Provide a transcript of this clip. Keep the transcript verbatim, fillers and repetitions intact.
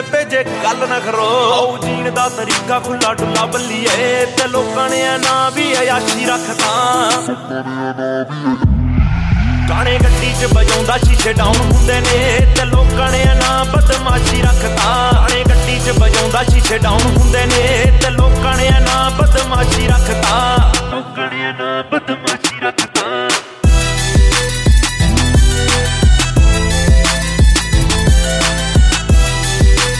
ਜੇ ਗੱਲ ਨਾ ਕਰੋ ਜੀਣ ਦਾ ਤਰੀਕਾ ਖੁੱਲਾ ਡੁੱਲਾ ਬੱਲੀਏ ਤੇ ਲੋਕਾਂ ਨੇ ਨਾ ਵੀ ਅਯਾਸ਼ੀ ਰੱਖਤਾ ਗਾਣੇ ਗੱਡੀ ਚ ਵਜਾਉਂਦਾ ਸ਼ੀਸ਼ੇ ਡਾਊਨ ਹੁੰਦੇ ਨੇ ਤੇ ਲੋਕਾਂ ਨੇ ਨਾ ਬਦਮਾਸ਼ੀ ਰੱਖਤਾ ਗਾਣੇ ਗੱਡੀ ਚ ਵਜਾਉਂਦਾ ਸ਼ੀਸ਼ੇ ਡਾਊਨ ਹੁੰਦੇ ਨੇ ਤੇ